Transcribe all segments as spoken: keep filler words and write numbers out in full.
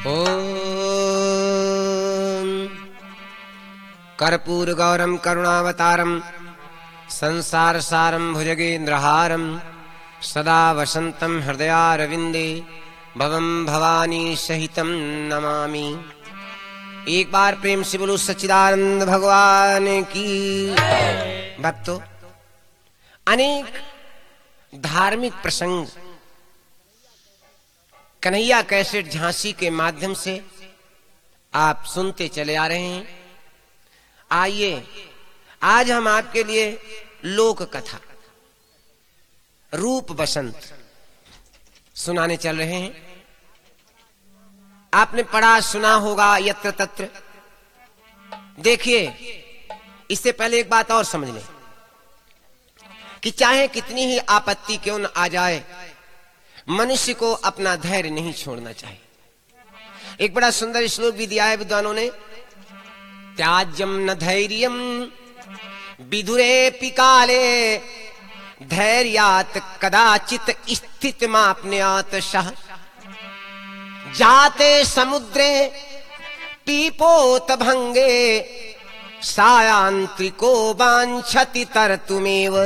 ओम कर्पूर गौरम करुणावतारम संसार सारम भुजगेन्द्रहारम सदा वसंतम हृदयारविंदे भवम भवानी सहितम नमामि। एक बार प्रेम से बोलो सच्चिदानंद भगवान की। भक्तों, अनेक धार्मिक प्रसंग कन्हैया कैसेट झांसी के माध्यम से आप सुनते चले आ रहे हैं। आइए आज हम आपके लिए लोक कथा रूप बसंत सुनाने चल रहे हैं। आपने पढ़ा सुना होगा यत्र तत्र। देखिए, इससे पहले एक बात और समझ लें कि चाहे कितनी ही आपत्ति क्यों न आ जाए, मनुष्य को अपना धैर्य नहीं छोड़ना चाहिए। एक बड़ा सुंदर श्लोक भी दिया है विद्वानों ने, त्याज्यम न धैर्यम विधुरेपि काले धैर्यात कदाचित स्थितिमाप्नुयात् सः जाते समुद्रे पीपोत भंगे सायांत्रिको वांछति तरतुमेव।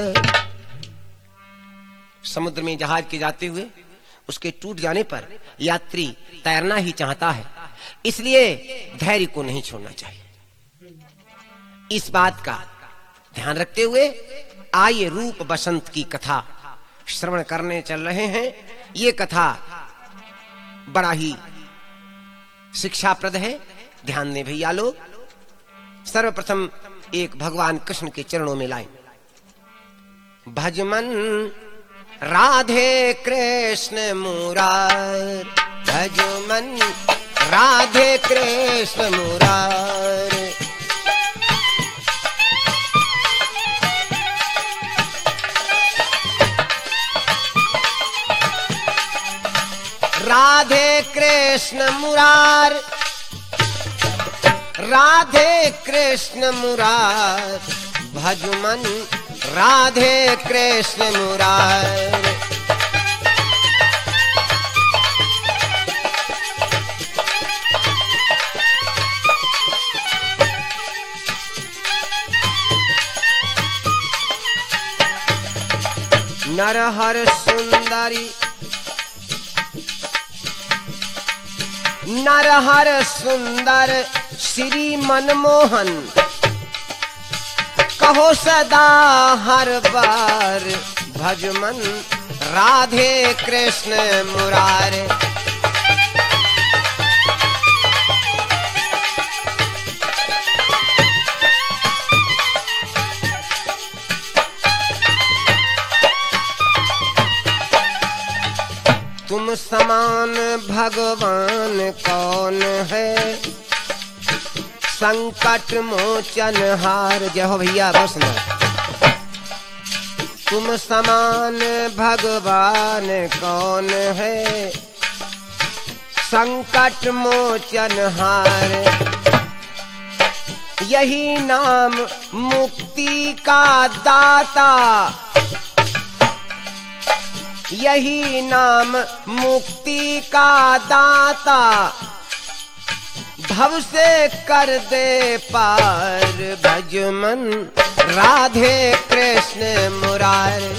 समुद्र में जहाज के जाते हुए उसके टूट जाने पर यात्री तैरना ही चाहता है, इसलिए धैर्य को नहीं छोड़ना चाहिए। इस बात का ध्यान रखते हुए आइए रूप बसंत की कथा श्रवण करने चल रहे हैं। ये कथा बड़ा ही शिक्षाप्रद है, ध्यान दें भैया लोग। सर्वप्रथम एक भगवान कृष्ण के चरणों में लाएं। भजमन राधे कृष्ण मुरार, भजमन राधे कृष्ण मुरार। राधे कृष्ण मुरार, राधे कृष्ण मुरार, भजमन राधे कृष्ण मुरार। नरहर सुंदरी नरहर सुंदर श्री मनमोहन, कहो सदा हर बार भजमन राधे कृष्ण मुरारे। तुम समान भगवान कौन है, संकट मोचन हार। जय हो भैया बसना। तुम समान भगवान कौन है, संकट मोचन हार। यही नाम मुक्ति का दाता, यही नाम मुक्ति का दाता। भव से कर दे पार भजमन राधे कृष्ण मुरारे।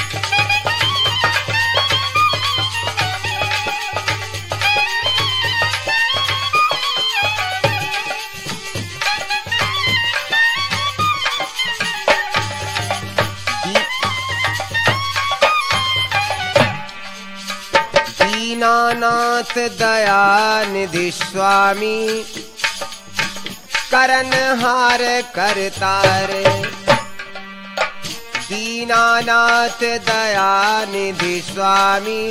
दीनानाथ दयानिधि स्वामी, करनहार करतार। दीनानाथ दयानिधि स्वामी,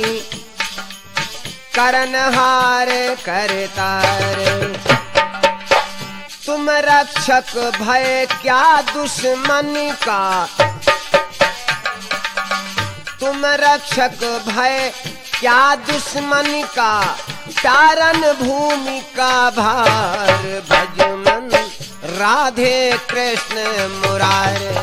करनहार करतार। तुम रक्षक भय क्या दुश्मन का, तुम रक्षक भय क्या दुश्मन का। तारन भूमि का भार भजमन राधे कृष्ण मुरारे।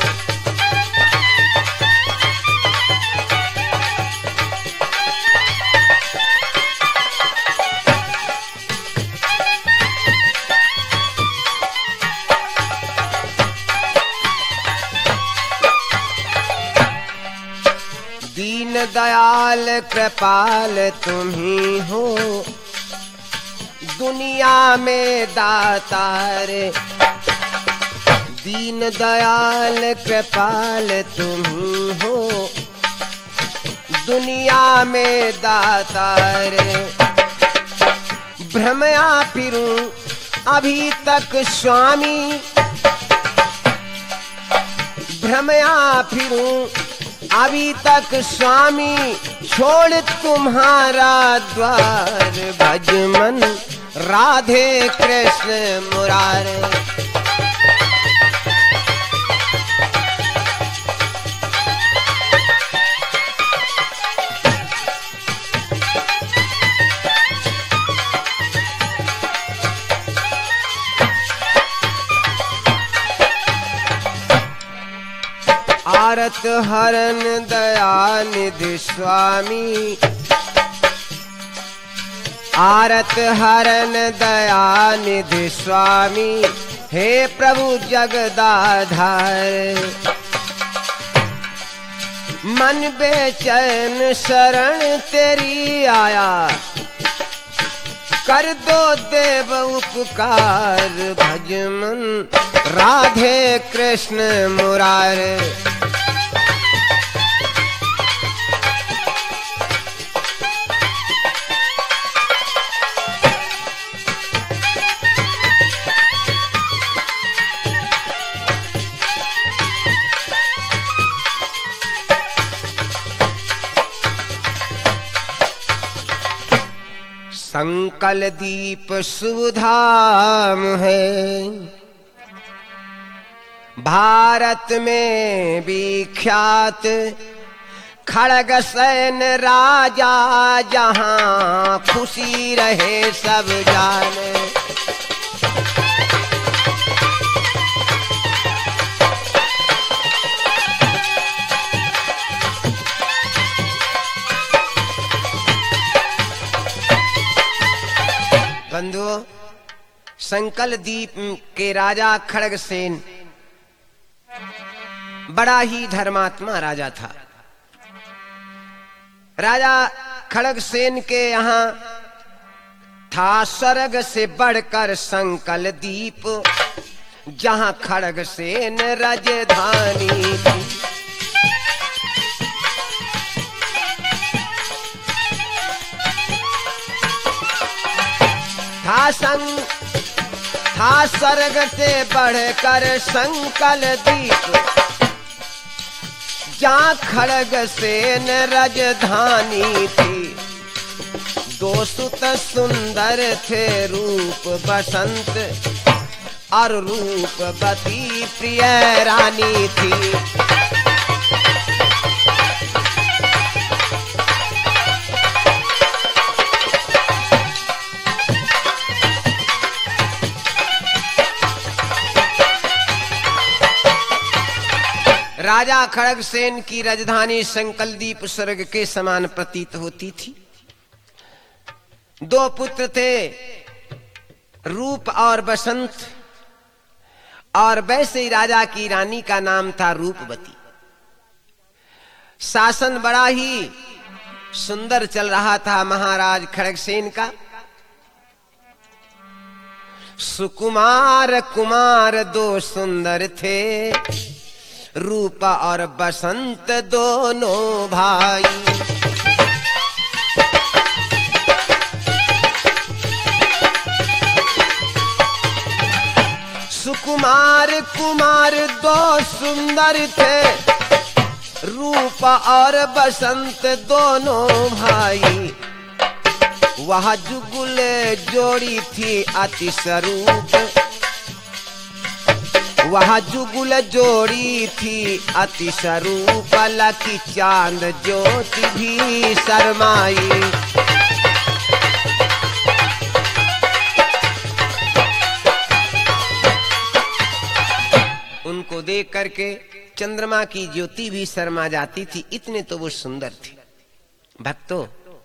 दयाल कृपाल तुम ही हो, दुनिया में दातार। दीन दयाल कृपाल तुम ही हो, दुनिया में दातार। भ्रमया फिरूं अभी तक स्वामी, भ्रमया फिरूं अभी तक स्वामी, छोड़ तुम्हारा द्वार। भज मन राधे कृष्ण मुरारे। आरत हरन दयानिधि स्वामी, आरत हरन दयानिधि स्वामी, हे प्रभु जगदाधार। मन बेचैन शरण तेरी आया, कर दो देव उपकार। भज मन राधे कृष्ण मुरारे। संकल दीप सुधाम है, भारत में विख्यात। खड़ग सैन राजा जहां, खुशी रहे सब जाने। बंधुओं, संकल दीप के राजा खड़गसेन बड़ा ही धर्मात्मा राजा था। राजा खड़गसेन के यहाँ था स्वर्ग से बढ़कर संकल दीप, जहां खड़गसेन राजधानी थी। था संग था स्वर्ग से बढ़कर संकल दीप, जहाँ खड़गसेन राजधानी थी। दो सुत सुंदर थे, रूप बसंत और रूपवती प्रिय रानी थी। राजा खड़गसेन की राजधानी संकलदीप स्वर्ग के समान प्रतीत होती थी। दो पुत्र थे, रूप और बसंत, और वैसे ही राजा की रानी का नाम था रूपवती। शासन बड़ा ही सुंदर चल रहा था महाराज खड़गसेन का। सुकुमार कुमार दो सुंदर थे, रूप और बसंत दोनों भाई। सुकुमार कुमार दो सुंदर थे, रूप और बसंत दोनों भाई। वह जुगुल जोड़ी थी अति स्वरूप, वह जुगुल जोड़ी थी अति स्वरूप। लकी चांद ज्योति भी शर्माई। उनको देख करके चंद्रमा की ज्योति भी शर्मा जाती थी, इतने तो वो सुंदर थे। भक्तों,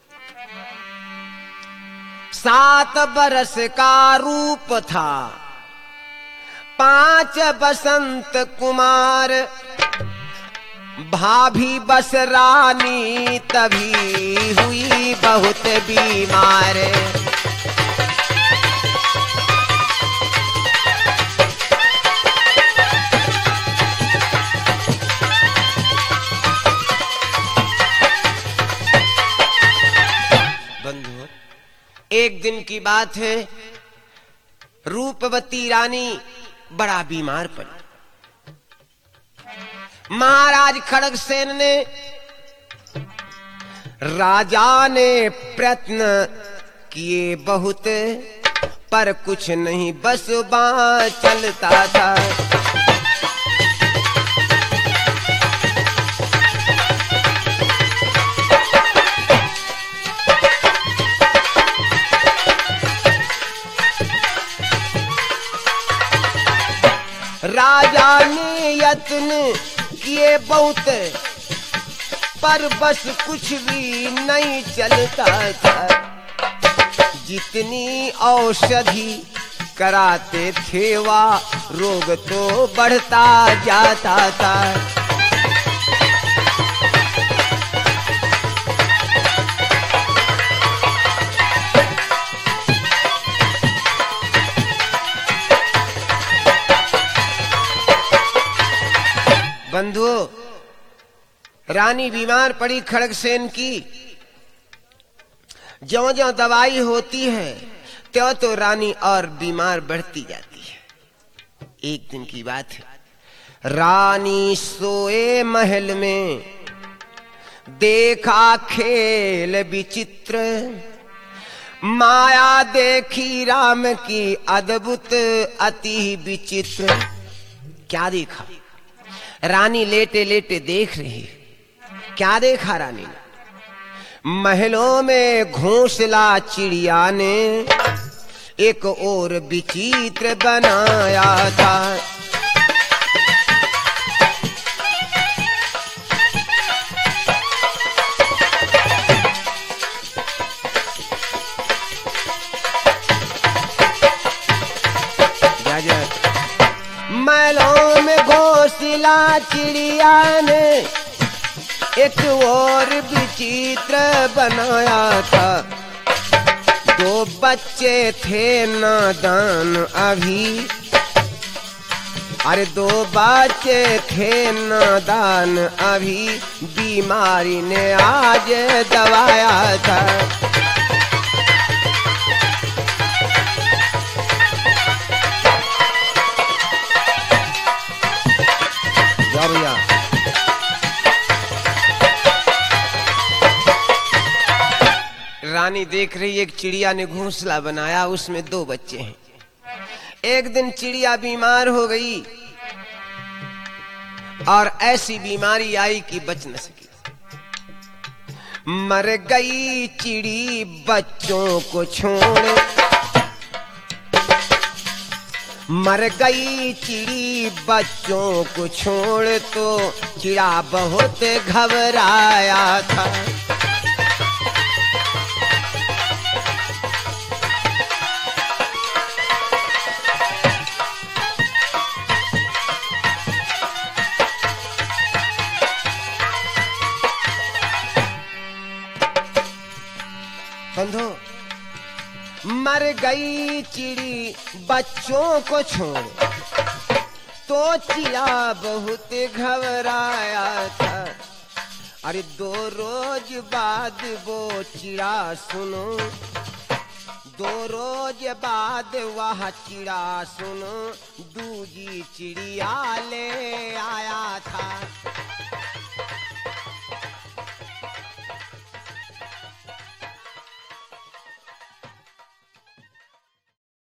सात बरस का रूप था, पांच बसंत कुमार। भाभी बस रानी तभी हुई बहुत बीमार। बंधुओं, एक दिन की बात है, रूपवती रानी बड़ा बीमार पड़ी। महाराज खड़गसेन ने राजा ने प्रयत्न किए बहुत, पर कुछ नहीं बस बाँ चलता था। राजा ने यत्न किए बहुत, पर बस कुछ भी नहीं चलता था। जितनी औषधि कराते थे वह रोग तो बढ़ता जाता था। बंधुओं, रानी बीमार पड़ी खड़गसेन की। ज्यों ज्यों दवाई होती है त्यों तो रानी और बीमार बढ़ती जाती है। एक दिन की बात है, रानी सोए महल में, देखा खेल विचित्र, माया देखी राम की अद्भुत अति विचित्र। क्या देखा? रानी लेटे लेटे देख रही। क्या देखा रानी ने? महलों में घोंसला चिड़िया ने एक और विचित्र बनाया था। महलों में घोंसला चिड़िया ने एक और विचित्र बनाया था। दो बच्चे थे नादान अभी, अरे दो बच्चे थे नादान अभी, बीमारी ने आज दबाया था। भैया रानी देख रही, एक चिड़िया ने घोंसला बनाया, उसमें दो बच्चे हैं। एक दिन चिड़िया बीमार हो गई और ऐसी बीमारी आई कि बच न सकी। मर गई चिड़ी बच्चों को छोड़, मर गई चिड़ी बच्चों को छोड़, तो चिड़ा बहुत घबराया था। बंधो, मर गई चिड़ी बच्चों को छोड़, तो चिड़ा बहुत घबराया था। अरे दो रोज बाद वो चिड़ा सुनो, दो रोज बाद वह चिड़ा सुनो, दूजी चिड़िया ले आया था।